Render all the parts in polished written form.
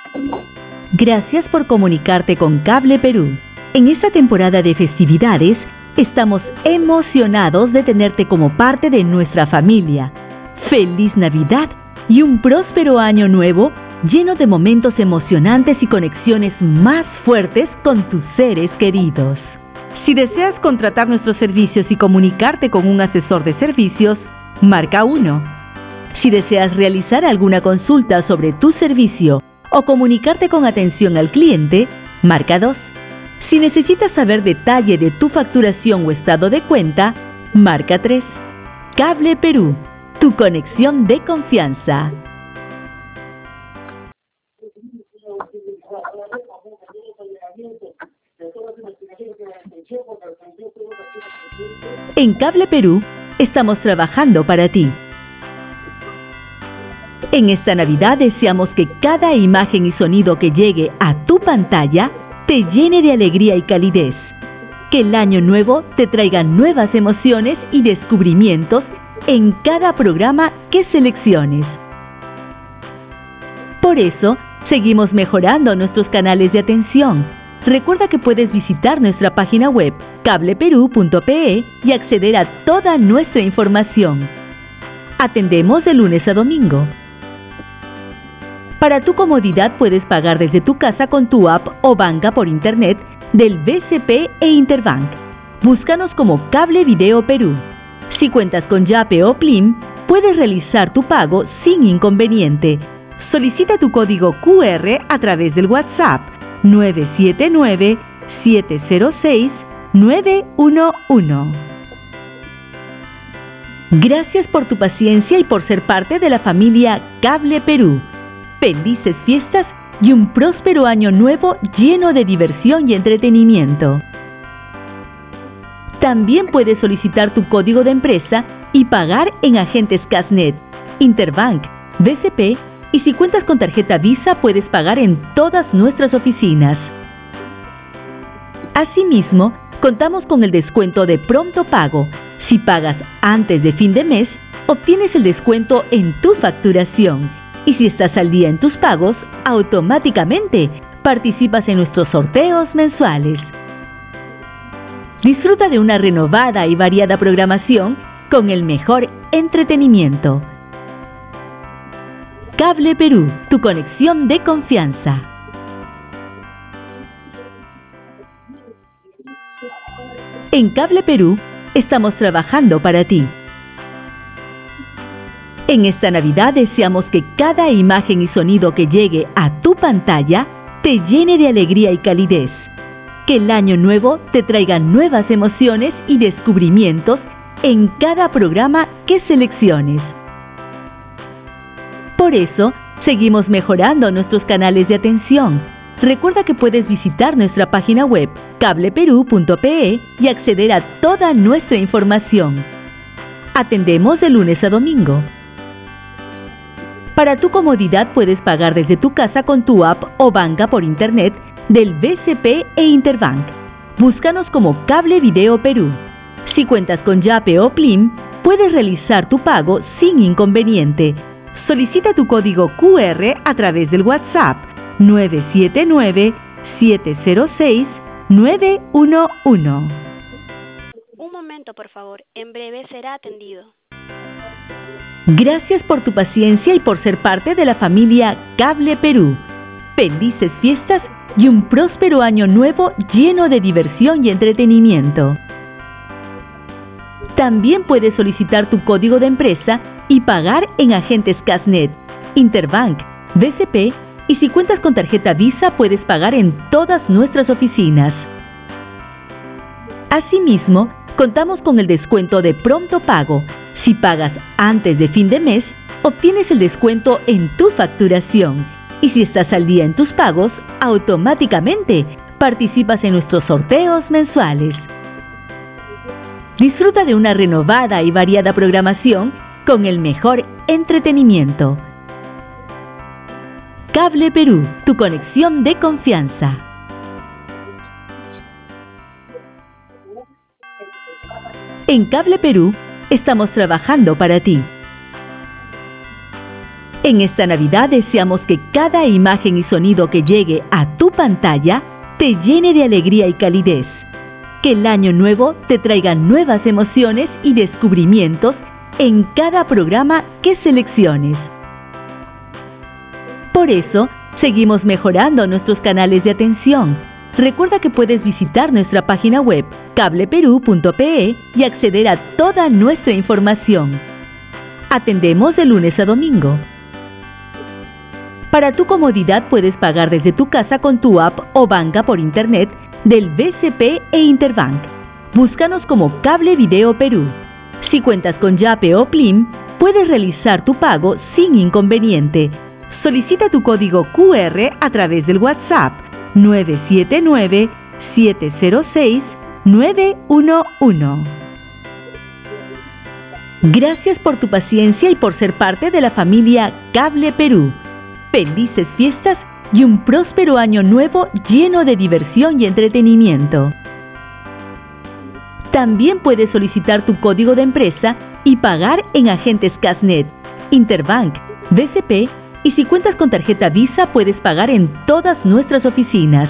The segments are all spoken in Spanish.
Gracias por comunicarte con Cable Perú. En esta temporada de festividades, estamos emocionados de tenerte como parte de nuestra familia. ¡Feliz Navidad y un próspero año nuevo lleno de momentos emocionantes y conexiones más fuertes con tus seres queridos! Si deseas contratar nuestros servicios y comunicarte con un asesor de servicios, marca 1. Si deseas realizar alguna consulta sobre tu servicio o comunicarte con atención al cliente, marca 2. Si necesitas saber detalle de tu facturación o estado de cuenta, marca 3. Cable Perú, tu conexión de confianza. En Cable Perú, estamos trabajando para ti. En esta Navidad deseamos que cada imagen y sonido que llegue a tu pantalla te llene de alegría y calidez. Que el año nuevo te traiga nuevas emociones y descubrimientos en cada programa que selecciones. Por eso, seguimos mejorando nuestros canales de atención. Recuerda que puedes visitar nuestra página web cableperú.pe y acceder a toda nuestra información. Atendemos de lunes a domingo. Para tu comodidad puedes pagar desde tu casa con tu app o banca por internet del BCP e Interbank. Búscanos como Cable Video Perú. Si cuentas con Yape o Plim, puedes realizar tu pago sin inconveniente. Solicita tu código QR a través del WhatsApp 979-706-911. Gracias por tu paciencia y por ser parte de la familia Cable Perú. Felices fiestas y un próspero año nuevo lleno de diversión y entretenimiento. También puedes solicitar tu código de empresa y pagar en agentes Casnet, Interbank, BCP y si cuentas con tarjeta Visa puedes pagar en todas nuestras oficinas. Asimismo, contamos con el descuento de pronto pago. Si pagas antes de fin de mes, obtienes el descuento en tu facturación. Y si estás al día en tus pagos, automáticamente participas en nuestros sorteos mensuales. Disfruta de una renovada y variada programación con el mejor entretenimiento. Cable Perú, tu conexión de confianza. En Cable Perú, estamos trabajando para ti. En esta Navidad deseamos que cada imagen y sonido que llegue a tu pantalla te llene de alegría y calidez. Que el año nuevo te traiga nuevas emociones y descubrimientos en cada programa que selecciones. Por eso, seguimos mejorando nuestros canales de atención. Recuerda que puedes visitar nuestra página web cableperú.pe y acceder a toda nuestra información. Atendemos de lunes a domingo. Para tu comodidad puedes pagar desde tu casa con tu app o banca por internet del BCP e Interbank. Búscanos como Cable Video Perú. Si cuentas con Yape o Plim, puedes realizar tu pago sin inconveniente. Solicita tu código QR a través del WhatsApp 979-706-911. Un momento, por favor. En breve será atendido. Gracias por tu paciencia y por ser parte de la familia Cable Perú. Felices fiestas y un próspero año nuevo lleno de diversión y entretenimiento. También puedes solicitar tu código de empresa y pagar en agentes Casnet, Interbank, BCP y si cuentas con tarjeta Visa puedes pagar en todas nuestras oficinas. Asimismo, contamos con el descuento de pronto pago. Si pagas antes de fin de mes, obtienes el descuento en tu facturación. Y si estás al día en tus pagos, automáticamente participas en nuestros sorteos mensuales. Disfruta de una renovada y variada programación con el mejor entretenimiento. Cable Perú, tu conexión de confianza. En Cable Perú, estamos trabajando para ti. En esta Navidad deseamos que cada imagen y sonido que llegue a tu pantalla te llene de alegría y calidez. Que el año nuevo te traiga nuevas emociones y descubrimientos en cada programa que selecciones. Por eso, seguimos mejorando nuestros canales de atención. Recuerda que puedes visitar nuestra página web cableperú.pe y acceder a toda nuestra información. Atendemos de lunes a domingo. Para tu comodidad puedes pagar desde tu casa con tu app o banca por internet del BCP e Interbank. Búscanos como Cable Video Perú. Si cuentas con Yape o Plim, puedes realizar tu pago sin inconveniente. Solicita tu código QR a través del WhatsApp 979-706-911. Gracias por tu paciencia y por ser parte de la familia Cable Perú. Felices fiestas y un próspero año nuevo lleno de diversión y entretenimiento. También puedes solicitar tu código de empresa y pagar en agentes Casnet, Interbank, BCP y si cuentas con tarjeta Visa puedes pagar en todas nuestras oficinas.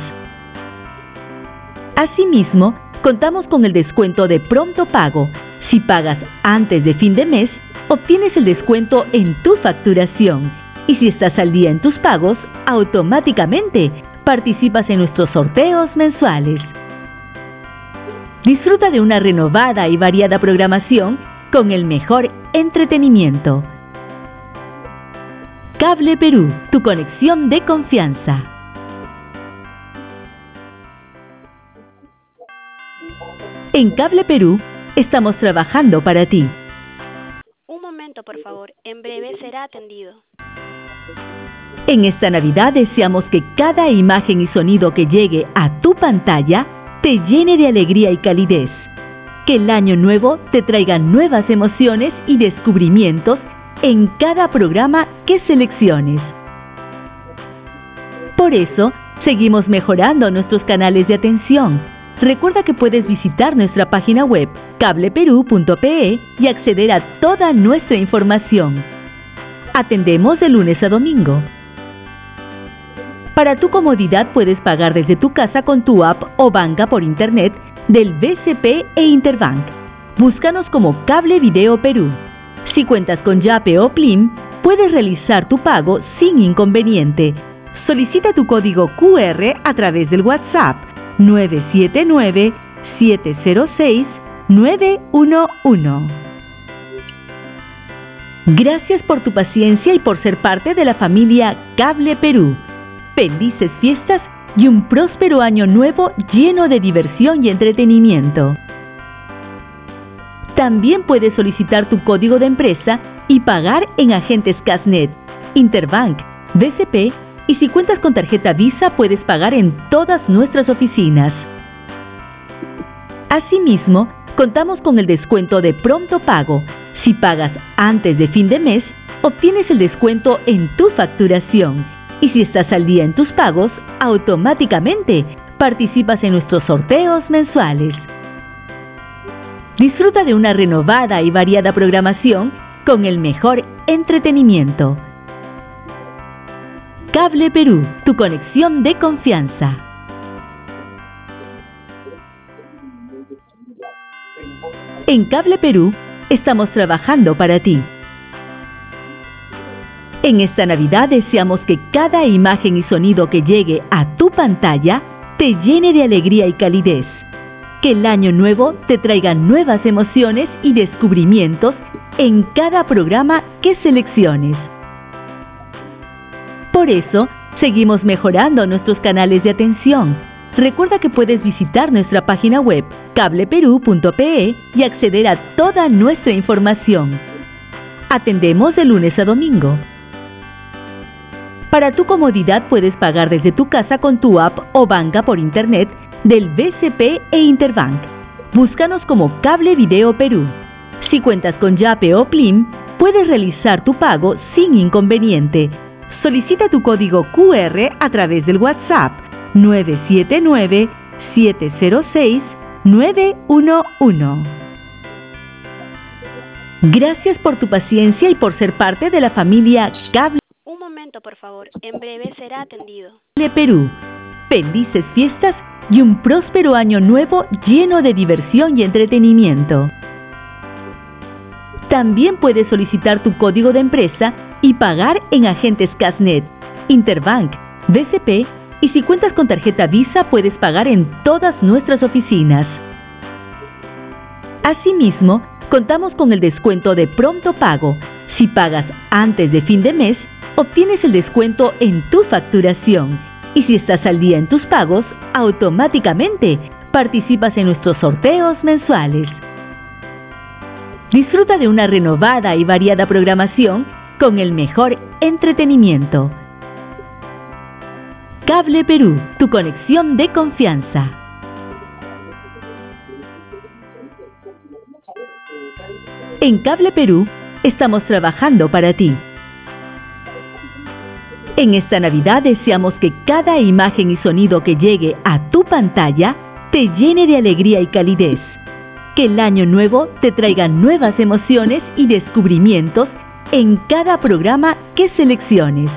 Asimismo, contamos con el descuento de pronto pago. Si pagas antes de fin de mes, obtienes el descuento en tu facturación. Y si estás al día en tus pagos, automáticamente participas en nuestros sorteos mensuales. Disfruta de una renovada y variada programación con el mejor entretenimiento. Cable Perú, tu conexión de confianza. En Cable Perú, estamos trabajando para ti. Un momento, por favor. En breve será atendido. En esta Navidad deseamos que cada imagen y sonido que llegue a tu pantalla te llene de alegría y calidez. Que el año nuevo te traiga nuevas emociones y descubrimientos en cada programa que selecciones. Por eso, seguimos mejorando nuestros canales de atención. Recuerda que puedes visitar nuestra página web cableperú.pe y acceder a toda nuestra información. Atendemos de lunes a domingo. Para tu comodidad puedes pagar desde tu casa con tu app o banca por internet del BCP e Interbank. Búscanos como Cable Video Perú. Si cuentas con Yape o Plim, puedes realizar tu pago sin inconveniente. Solicita tu código QR a través del WhatsApp 979-706-911. Gracias por tu paciencia y por ser parte de la familia Cable Perú. Felices fiestas y un próspero año nuevo lleno de diversión y entretenimiento. También puedes solicitar tu código de empresa y pagar en agentes Casnet, Interbank, BCP y si cuentas con tarjeta Visa puedes pagar en todas nuestras oficinas. Asimismo, contamos con el descuento de pronto pago. Si pagas antes de fin de mes, obtienes el descuento en tu facturación. Y si estás al día en tus pagos, automáticamente participas en nuestros sorteos mensuales. Disfruta de una renovada y variada programación con el mejor entretenimiento. Cable Perú, tu conexión de confianza. En Cable Perú, estamos trabajando para ti. En esta Navidad deseamos que cada imagen y sonido que llegue a tu pantalla te llene de alegría y calidez. Que el año nuevo te traiga nuevas emociones y descubrimientos en cada programa que selecciones. Por eso, seguimos mejorando nuestros canales de atención. Recuerda que puedes visitar nuestra página web cableperú.pe y acceder a toda nuestra información. Atendemos de lunes a domingo. Para tu comodidad puedes pagar desde tu casa con tu app o banca por internet del BCP e Interbank. Búscanos como Cable Video Perú. Si cuentas con Yape o Plim, puedes realizar tu pago sin inconveniente. Solicita tu código QR a través del WhatsApp 979-706-911. Gracias por tu paciencia y por ser parte de la familia Cable. momento, por favor. En breve será atendido. Cable Perú. Felices fiestas y un próspero año nuevo lleno de diversión y entretenimiento. También puedes solicitar tu código de empresa y pagar en agentes Casnet, Interbank, BCP, y si cuentas con tarjeta Visa puedes pagar en todas nuestras oficinas. Asimismo, contamos con el descuento de pronto pago. Si pagas antes de fin de mes, obtienes el descuento en tu facturación. Y si estás al día en tus pagos, automáticamente participas en nuestros sorteos mensuales. Disfruta de una renovada y variada programación con el mejor entretenimiento. Cable Perú, tu conexión de confianza. En Cable Perú estamos trabajando para ti. En esta Navidad deseamos que cada imagen y sonido que llegue a tu pantalla te llene de alegría y calidez. Que el año nuevo te traiga nuevas emociones y descubrimientos en cada programa que selecciones.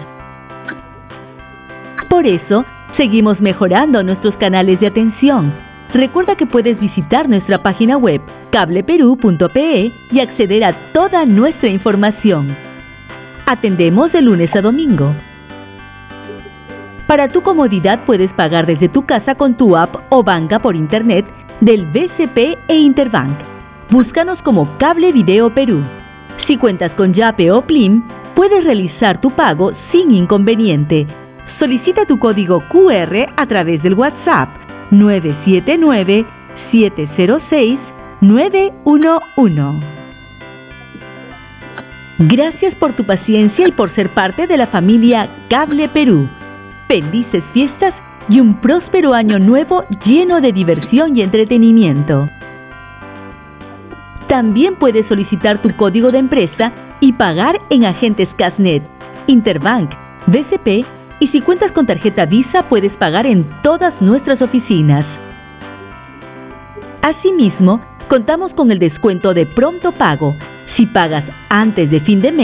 Por eso, seguimos mejorando nuestros canales de atención. Recuerda que puedes visitar nuestra página web cableperú.pe y acceder a toda nuestra información. Atendemos de lunes a domingo. Para tu comodidad puedes pagar desde tu casa con tu app o banca por internet del BCP e Interbank. Búscanos como Cable Video Perú. Si cuentas con Yape o Plim, puedes realizar tu pago sin inconveniente. Solicita tu código QR a través del WhatsApp 979-706-911. Gracias por tu paciencia y por ser parte de la familia Cable Perú. Felices fiestas y un próspero año nuevo lleno de diversión y entretenimiento. También puedes solicitar tu código de empresa y pagar en agentes Casnet, Interbank, BCP, y si cuentas con tarjeta Visa puedes pagar en todas nuestras oficinas. Asimismo, contamos con el descuento de pronto pago. Si pagas antes de fin de mes,